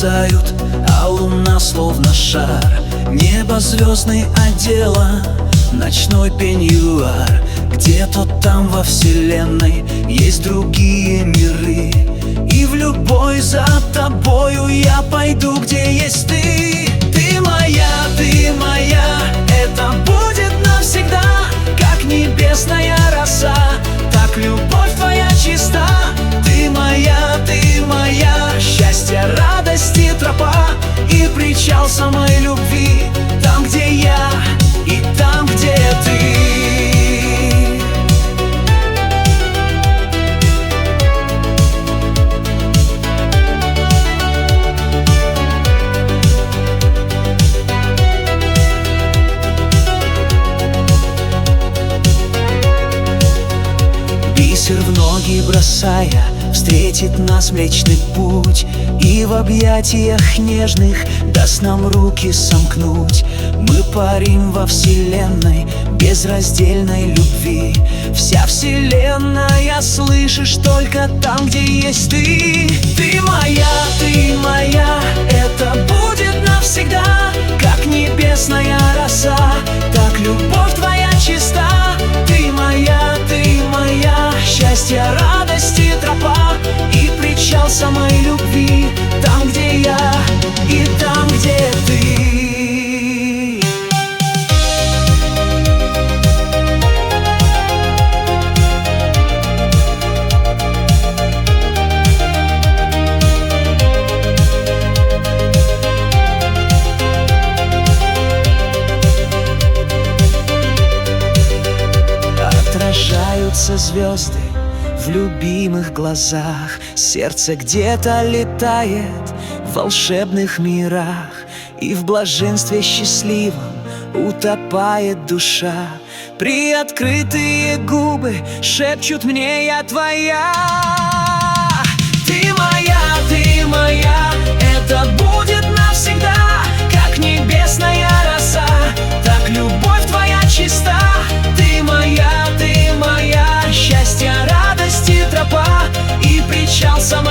мерцают, а луна словно шар. Небо звездный отдела, ночной пеньюар. Где-то там во вселенной есть другие миры, и в любой за тобою я пойду, где есть ты. Ты моя, это будет навсегда, как небесная роса, так любовь твоя чиста. Ты моя, счастье, радости тропа и причал самой любви, там, где я, и там, где ты. Бисер в ноги бросая, встретит нас Млечный Путь, и в объятиях нежных даст нам руки сомкнуть. Мы парим во вселенной безраздельной любви. Вся вселенная слышишь только там, где есть ты. Ты моя, это будет навсегда, как небесная роса, так любовь твоя чиста. Ты моя, счастье, радости тропа и причал самой любви, там, где я, и там, где ты. Отражаются звезды в любимых глазах, сердце где-то летает в волшебных мирах, и в блаженстве счастливом утопает душа. Приоткрытые губы шепчут мне: я твоя. Ты моя, это будет навсегда, как небесная роса, так любовь твоя чиста. Ты моя, счастье, радости тропа и причал самой